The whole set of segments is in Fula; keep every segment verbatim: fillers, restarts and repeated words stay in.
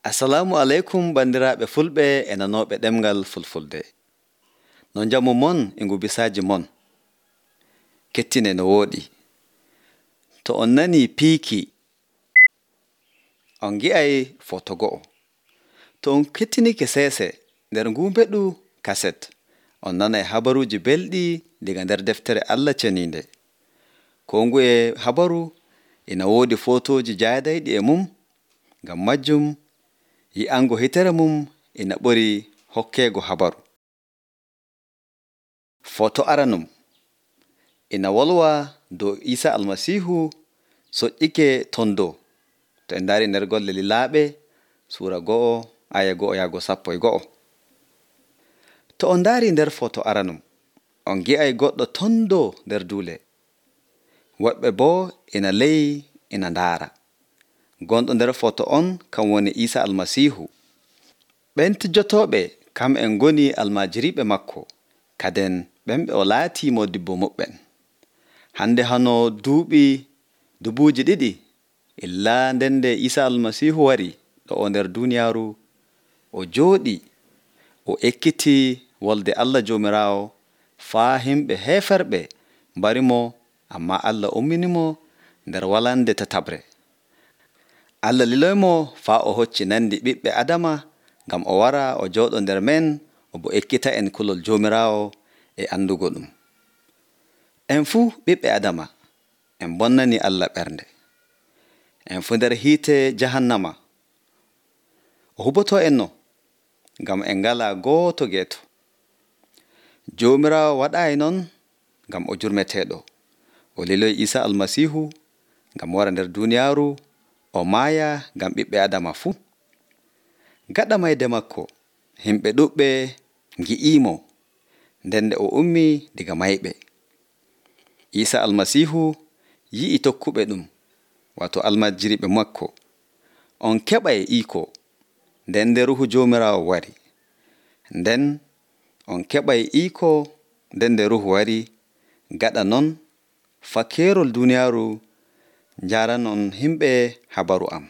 Assalamu alaikum bandiraɓe fulɓe e nanoɓe ɗemgal fulfulde. No jamu mon e ngubisaji mon. Kettine no woɗi. To on nani piiki, on gi'ay foto go'o. To on kettinike sese nder ngumbeɗu kaset, on nanay habaruji belɗi diga nder deftere Allah ceninde. Ko nguye habaru ina woodi fotoji jaadayɗi e mum, ngam majjum yi'ango hitere mum ina ɓuri hokkego habaru. Foto aranum ina wolwa dow Isa almasihu soƴƴike tondo. To en dari nder golle lilaaɓe sura go'o aya go'o yago sappo e go'o. To on dari nder foto aranum, on gi'ay goɗɗo tondo nder duule. Woɓɓe bo ina ley ina ndaara. Gonɗo nder foto on kam woni Isa almasihu. Ɓentijotoɓe kam en goni almajiriɓe makko, kaden ɓemɓe o laati modibbo muɓɓen. Hande hano duuɓi dubuji ɗiɗi illa ndende Isa almasihu wari ɗo o nder duniyaaru, o jooɗi o ekkiti wolde Allah jomirawo faa himɓe heferɓe mbarimo, amma Allah umminimo nder walande tatabre. Allah liloymo faa o hocci nandi ɓiɓɓe Adama ngam o wara o jooɗo nder men o bo ekkita en kulol jomirawo e andugo ɗum. En fuu ɓiɓɓe Adama en bonnani Allah ɓernde. En fu nder hiite jahannama. O huboto en no ngam en ngala gooto geeto. Jomirawo waɗayi non ngam o jurmeteɗo. O liloy Isa almasihu ngam wara nder duniyaaru o maaya ngam ɓiɓɓe Adama fu. Gaɗa mayde makko himɓe ɗuɓɓe ngi'imo ndende o ummi diga mayɓe. Isa almasihu yi'i tokkuɓe ɗum, wato almajiriɓe makko, on keɓay iko nden nde ruhu jomirawo wari. Nden on keɓay iko nden nde ruhu wari, gaɗa non fakerol duniyaaru njaranon himɓe habaru am.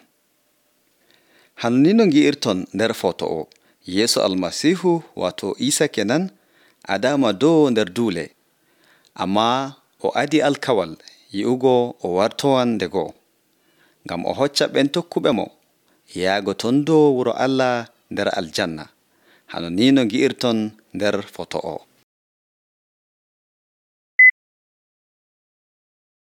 Hannino ngi'irton nder foto o, Yesu almasihu wato Isa kenan adama dow nder duule, amma o adi alkawal yi'ugo o wartowan nde go'o, ngam o hocca ɓen tokkuɓe mo yaago ton dow wuro Allah nder aljanna. Hano ni no ngi'irton nder foto o.